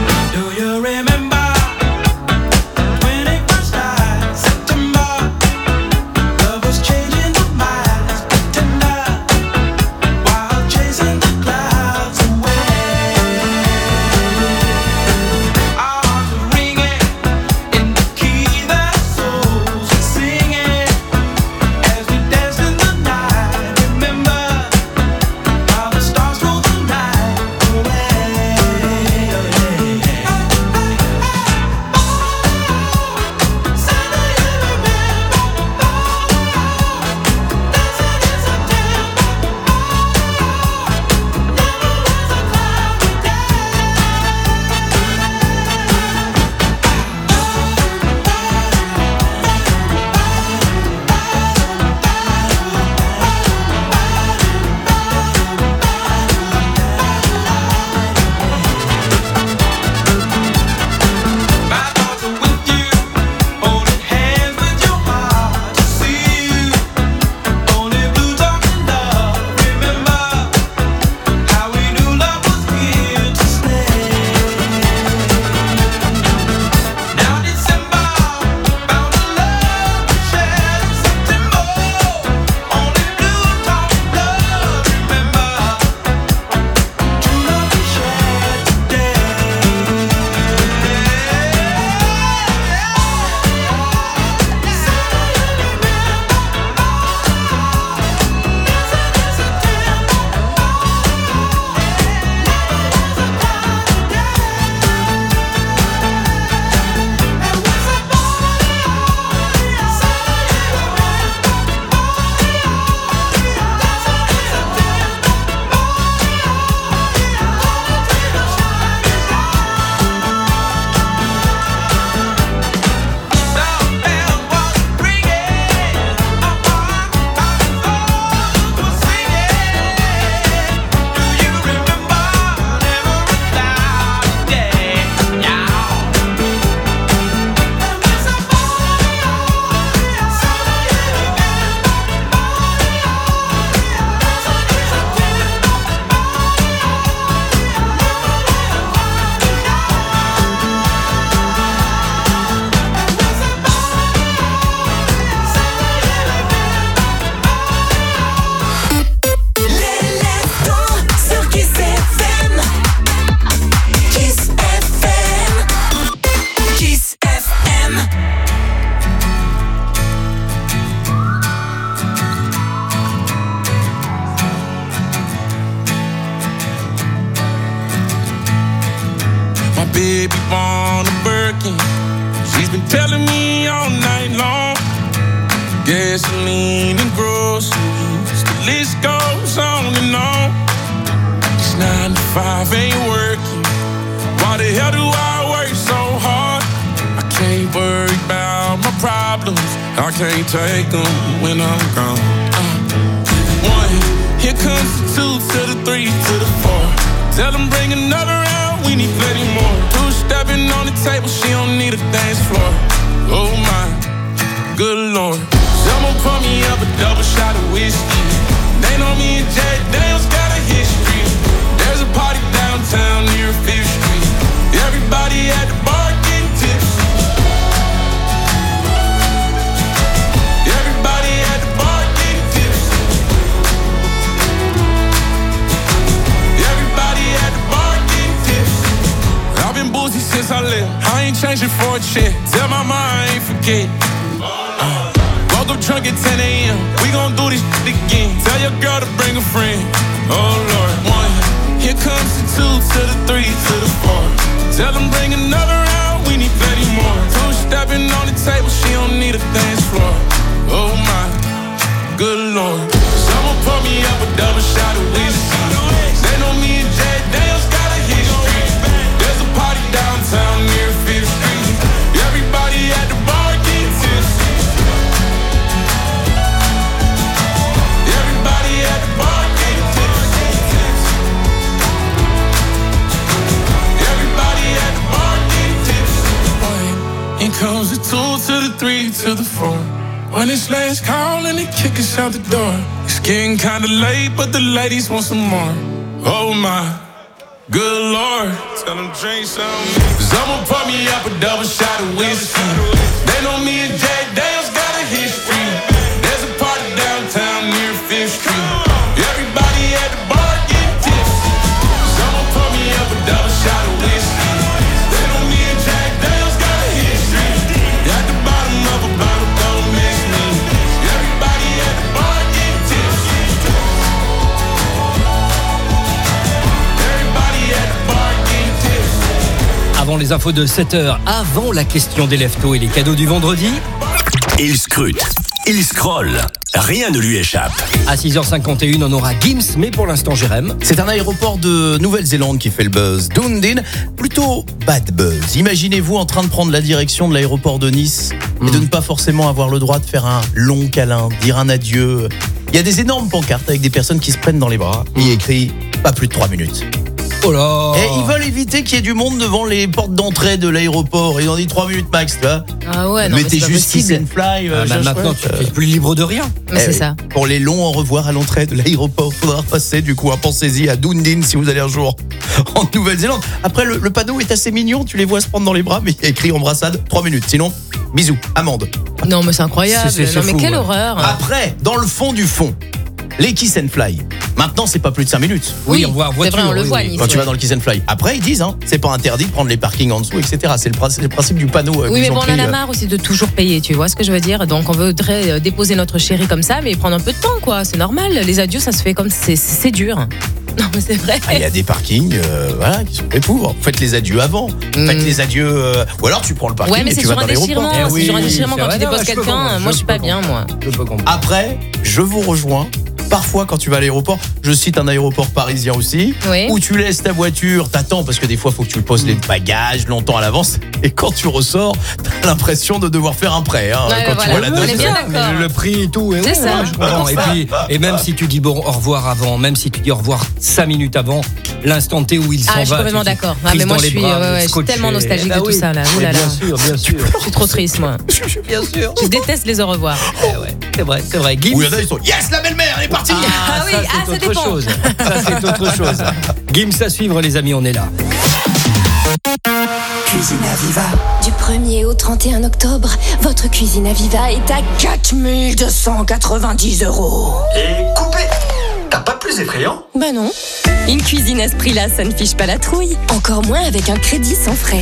baby born a Birkin. She's been telling me all night long. Gasoline and groceries, the list goes on and on. This nine to five ain't working. Why the hell do I work so hard? I can't worry about my problems. I can't take them when I'm gone. Uh, one, here comes the two to the three to the four. Tell them bring another round, we need plenty more. Two stepping on the table, she don't need a dance floor. Oh my, good Lord. Someone pour me up a double shot of whiskey. They know me and Jack Daniels got a history. There's a party downtown near Fifth Street. Everybody at the bar getting tipsy. Everybody at the bar getting tipsy. Everybody at the bar getting tipsy. I've been boozy since I left. I ain't changing for a check. Tell my mom I ain't forget. Uh, woke up drunk at ten a.m. We gon' do this shit again. Tell your girl to bring a friend. Oh Lord, one. Here comes the two to the three to the four. Tell them bring another round, we need plenty more. Two stepping on the table, she don't need a dance floor. Oh my, good Lord. Someone pour me up a double shot of whiskey. They know me and Jack Daniels got a history. There's a party downtown near Fifth Street. Everybody at the bar getting tipsy. Everybody at the bar. comes the two to the three to the four. When it's last call and they kick us out the door. It's getting kinda late, but the ladies want some more. Oh my, good Lord. Tell them drink some. Cause I'ma pour me up a double shot of whiskey. They know me and Jack Daniels got a history. There's a party downtown near Fifth Street. Everybody at the bar getting tipsy. Cause I'ma pour me up a double shot of whiskey. They know me and Jack Daniels got a history. At the bottom of a bottle, don't miss me. Everybody at the bar getting tipsy. Everybody at the bar getting tipsy. Avant les infos de sept heures, avant la question des leftos et les cadeaux du vendredi. Il scrute, il scrolle, rien ne lui échappe. À six heures cinquante et une, on aura Gims, mais pour l'instant, Jérém. C'est un aéroport de Nouvelle-Zélande qui fait le buzz. Dunedin, plutôt bad buzz. Imaginez-vous en train de prendre la direction de l'aéroport de Nice et de ne pas forcément avoir le droit de faire un long câlin, dire un adieu. Il y a des énormes pancartes avec des personnes qui se prennent dans les bras et il y a écrit pas plus de trois minutes. Oh là. Et ils veulent éviter qu'il y ait du monde devant les portes d'entrée de l'aéroport. Ils ont dit trois minutes max, tu vois. Ah ouais, non, mais mettez c'est pas juste kiss possible. and fly. Ah, bah, maintenant, tu n'es plus libre de rien. Mais Eh c'est oui. ça. Pour les longs au revoir à l'entrée de l'aéroport, il faudra passer du coup, hein, pensez-y à Dunedin si vous allez un jour en Nouvelle-Zélande. Après, le, le panneau est assez mignon, tu les vois se prendre dans les bras, mais il y a écrit embrassade, trois minutes. Sinon, bisous, amende. Non, mais c'est incroyable. C'est- c'est non, mais fou, quelle ouais. horreur. Après, dans le fond du fond, les kiss and fly. Maintenant, c'est pas plus de cinq minutes. Oui, on voit en c'est voiture, vrai, on le oui, voit, oui. Nice, Quand tu ouais. vas dans le kiss and fly. Après, ils disent, hein, c'est pas interdit de prendre les parkings en dessous, et cetera. C'est le, principe- le principe du panneau. euh, Oui, qu'ils mais ont bon, on pris, en a euh, marre aussi de toujours payer, tu vois ce que je veux dire. Donc, on voudrait euh, déposer notre chéri comme ça, mais prendre un peu de temps, quoi. C'est normal. Les adieux, ça se fait comme c'est, c'est dur. Non, mais c'est vrai. Ah, il y a des parkings euh, voilà, qui sont faits pour. Faites les adieux avant. Faites les adieux. euh, Ou alors tu prends le parking Ouais, mais et c'est tu vas sur dans un déchirement. l'aéroport. C'est sur un déchirement c'est quand vrai, tu non, déposes je peux quelqu'un. comprendre, Moi, je je suis pas peux bien, moi. Après, je vous rejoins. Parfois, quand tu vas à l'aéroport, je cite un aéroport parisien aussi, Oui. où tu laisses ta voiture, t'attends parce que des fois, il faut que tu poses les bagages longtemps à l'avance. Et quand tu ressors, t'as l'impression de devoir faire un prêt. Hein, Ouais, quand voilà. tu vois la On dose. est bien d'accord. Le prix et tout. Et C'est ouais, ça. ouais, je comprends. Et puis, et même si tu dis bon au revoir avant, même si tu dis au revoir cinq minutes avant, l'instant T où il s'en va. Ah, je suis complètement tu dis, d'accord. Ah, prise mais moi, dans je les suis, bras, ouais, ouais, je suis scotché. tellement nostalgique Bah de tout oui. ça, là. Mais Ouh là là. bien sûr, bien sûr. Je suis trop triste, moi. Bien sûr. Je déteste les au revoir. Eh ouais, c'est vrai, c'est vrai. Gims. Où il y en a, ils sont yes, la belle-mère, elle est partie. Ah, oui, ça, ah, c'est ça autre dépend. chose. Ça, c'est autre chose. Gims à suivre, les amis, on est là. Cuisine Aviva. Du premier au trente et un octobre, votre cuisine Aviva est à quatre mille deux cent quatre-vingt-dix euros. Et coupé. T'as pas plus effrayant? Bah non. Une cuisine à ce prix-là, ça ne fiche pas la trouille. Encore moins avec un crédit sans frais.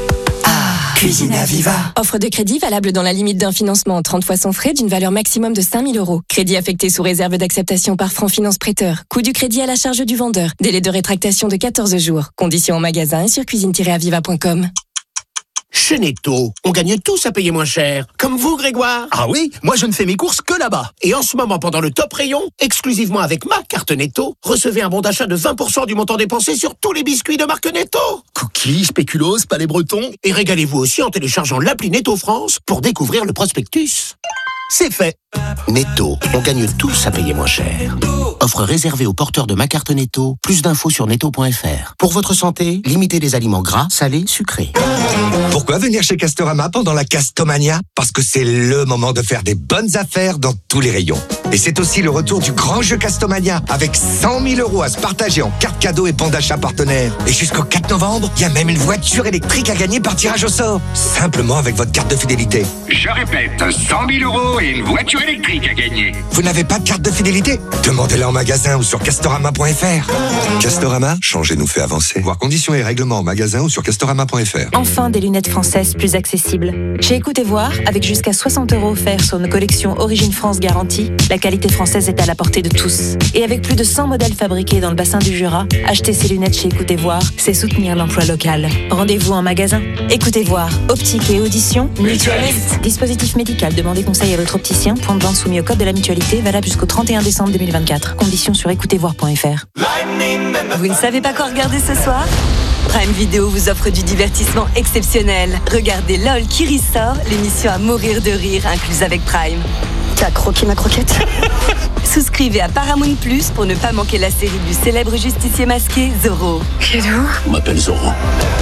Cuisine Aviva. Offre de crédit valable dans la limite d'un financement en trente fois sans frais d'une valeur maximum de cinq mille euros. Crédit affecté sous réserve d'acceptation par Franc Finance Prêteur. Coût du crédit à la charge du vendeur. Délai de rétractation de quatorze jours. Conditions en magasin et sur cuisine tiret aviva point com. Chez Netto, on gagne tous à payer moins cher. Comme vous, Grégoire. Ah oui, moi je ne fais mes courses que là-bas. Et en ce moment, pendant le top rayon, exclusivement avec ma carte Netto, recevez un bon d'achat de vingt pour cent du montant dépensé sur tous les biscuits de marque Netto. Cookies, spéculoos, palais bretons. Et régalez-vous aussi en téléchargeant l'appli Netto France pour découvrir le prospectus. C'est fait. Netto, on gagne tous à payer moins cher. Offre réservée aux porteurs de ma carte Netto. Plus d'infos sur netto point f r. Pour votre santé, limitez les aliments gras, salés, sucrés. Pourquoi venir chez Castorama pendant la Castomania? Parce que c'est le moment de faire des bonnes affaires dans tous les rayons. Et c'est aussi le retour du grand jeu Castomania avec cent mille euros à se partager en cartes cadeaux et bons d'achat partenaires. Et jusqu'au quatre novembre, il y a même une voiture électrique à gagner par tirage au sort. Simplement avec votre carte de fidélité. Je répète, cent mille euros et une voiture électrique à gagner. Vous n'avez pas de carte de fidélité? Demandez-la en magasin ou sur castorama point f r. Castorama, changer nous fait avancer. Voir conditions et règlements en magasin ou sur castorama point f r. Enfin, des lunettes françaises plus accessibles. Chez Écoutez Voir, avec jusqu'à soixante euros offerts sur nos collections Origine France garantie, la qualité française est à la portée de tous. Et avec plus de cent modèles fabriqués dans le bassin du Jura, acheter ces lunettes chez Écoutez Voir, c'est soutenir l'emploi local. Rendez-vous en magasin. Écoutez Voir, optique et audition, mutualiste. Dispositif médical, demandez conseil à votre opticien. Point de vente soumis au code de la mutualité, valable jusqu'au trente et un décembre deux mille vingt-quatre. Conditions sur écoutez voir point f r. Vous ne savez pas quoi regarder ce soir? Prime Video vous offre du divertissement exceptionnel. Regardez LOL qui ressort, l'émission à mourir de rire incluse avec Prime. T'as croqué ma croquette? Souscrivez à Paramount Plus pour ne pas manquer la série du célèbre justicier masqué Zorro. On m'appelle Zorro.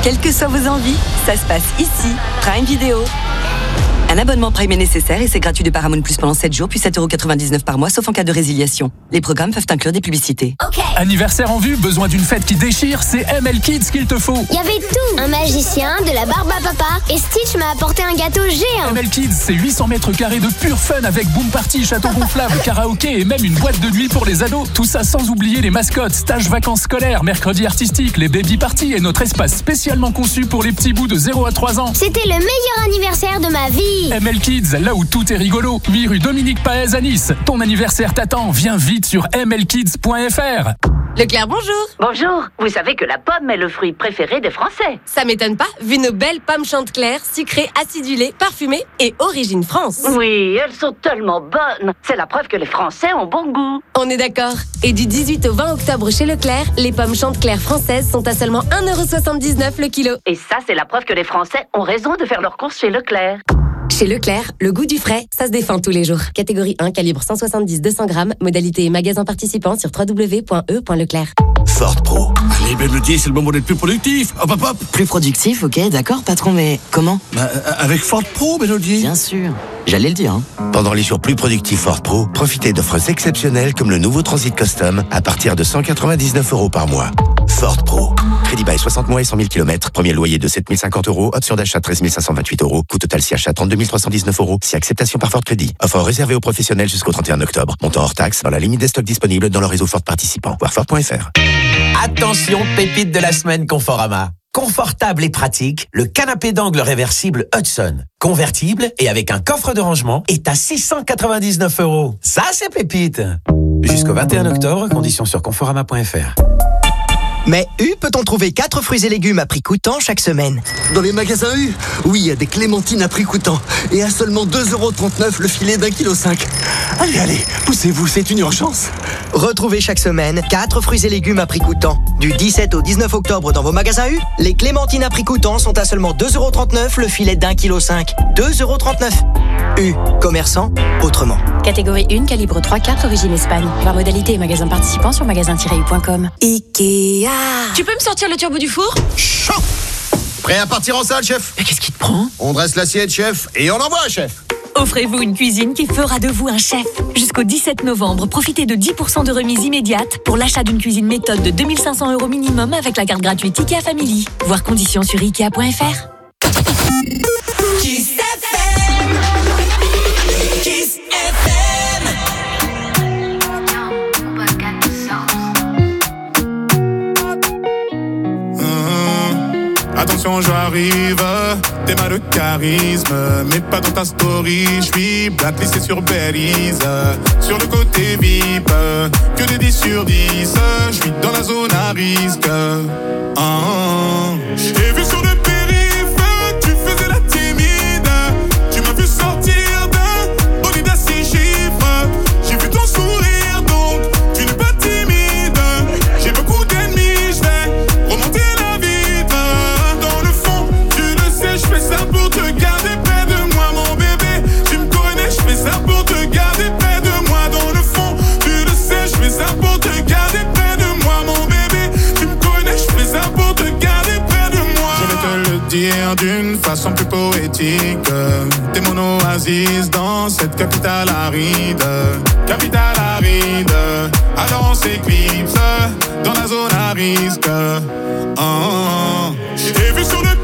Quelles que soient vos envies, ça se passe ici. Prime Video. Un abonnement Prime est nécessaire et c'est gratuit de Paramount Plus pendant sept jours, puis sept euros quatre-vingt-dix-neuf par mois, sauf en cas de résiliation. Les programmes peuvent inclure des publicités. Okay. Anniversaire en vue, besoin d'une fête qui déchire, c'est M L Kids qu'il te faut. Il y avait tout, un magicien, de la barbe à papa, et Stitch m'a apporté un gâteau géant. M L Kids, c'est huit cents mètres carrés de pur fun avec boom party, château gonflable, karaoké et même une boîte de nuit pour les ados. Tout ça sans oublier les mascottes, stages vacances scolaires, mercredi artistique, les baby parties et notre espace spécialement conçu pour les petits bouts de zéro à trois ans. C'était le meilleur anniversaire de ma vie. M L Kids, là où tout est rigolo. huit rue Dominique Paez à Nice. Ton anniversaire t'attend. Viens vite sur m l kids point f r. Leclerc, bonjour. Bonjour. Vous savez que la pomme est le fruit préféré des Français. Ça m'étonne pas, vu nos belles pommes Chantecler, sucrées, acidulées, parfumées et origine France. Oui, elles sont tellement bonnes. C'est la preuve que les Français ont bon goût. On est d'accord. Et du dix-huit au vingt octobre chez Leclerc, les pommes Chantecler françaises sont à seulement un euro soixante-dix-neuf le kilo. Et ça, c'est la preuve que les Français ont raison de faire leurs courses chez Leclerc. Chez Leclerc, le goût du frais, ça se défend tous les jours. Catégorie un, calibre cent soixante-dix à deux cents grammes. Modalité et magasin participant sur w w w point e point leclerc. Ford Pro. Allez, Ben Melody, c'est le moment d'être plus productif. Hop, hop, hop. Plus productif, ok, d'accord, patron, mais comment? Bah, avec Ford Pro, Melody. Bien sûr. J'allais le dire. Hein. Pendant les jours plus productifs Ford Pro, profitez d'offres exceptionnelles comme le nouveau Transit Custom à partir de cent quatre-vingt-dix-neuf euros par mois. Ford Pro. Crédit bail soixante mois et cent mille kilomètres. Premier loyer de sept mille cinquante euros. Option d'achat treize mille cinq cent vingt-huit euros. Coût total si achat trente-deux mille trois cent dix-neuf euros. Si acceptation par Ford Crédit. Offre réservée aux professionnels jusqu'au trente et un octobre. Montant hors taxe dans la limite des stocks disponibles dans le réseau Ford participant. Voir Ford point f r. Attention, pépite de la semaine Conforama. Confortable et pratique, le canapé d'angle réversible Hudson. Convertible et avec un coffre de rangement est à six cent quatre-vingt-dix-neuf euros. Ça, c'est pépite. Jusqu'au vingt et un octobre, conditions sur conforama point f r. Mais U peut-on trouver quatre fruits et légumes à prix coûtant chaque semaine? Dans les magasins U, oui, il y a des clémentines à prix coûtant. Et à seulement deux euros trente-neuf le filet d'un kilo cinq. Allez, allez, poussez-vous, c'est une urgence. Retrouvez chaque semaine quatre fruits et légumes à prix coûtant. Du dix-sept au dix-neuf octobre dans vos magasins U, les clémentines à prix coûtant sont à seulement deux euros trente-neuf le filet d'un kilo cinq. deux euros trente-neuf. U, commerçant autrement. Catégorie un, calibre trois quarts, origine Espagne. Voir modalité et magasin participant sur magasin tiret u point com. Ikea. Tu peux me sortir le turbo du four? Chaud. Prêt à partir en salle, chef? Mais qu'est-ce qui te prend? On dresse l'assiette, chef, et on envoie, chef. Offrez-vous une cuisine qui fera de vous un chef. Jusqu'au dix-sept novembre, profitez de dix pour cent de remise immédiate pour l'achat d'une cuisine méthode de deux mille cinq cents euros minimum avec la carte gratuite Ikea Family. Voir conditions sur ikea point f r. Kiss F M. Kiss F M. Attention, j'arrive, t'es mal de charisme, mais pas dans ta story. J'suis blacklisté sur Belize, sur le côté V I P, que des dix sur dix. J'suis dans la zone à risque. Ah, j'ai vu sur le périph', tu faisais la timide. Tu m'as vu sortir d'un bolide à six chiffres. J'ai vu ton sourire, donc tu n'es pas timide. J'ai beaucoup d'ennemis, j'vais remonter la vitre. Je fais ça pour te garder près de moi, mon bébé. Tu me connais, je fais ça pour te garder près de moi. Dans le fond, tu le sais, je fais ça pour te garder près de moi, mon bébé. Tu me connais, je fais ça pour te garder près de moi. Je vais te le dire d'une façon plus poétique. T'es mon oasis dans cette capitale aride. Capitale aride. Alors on s'éclipse dans la zone à risque. Oh, oh, oh. J'ai vu sur le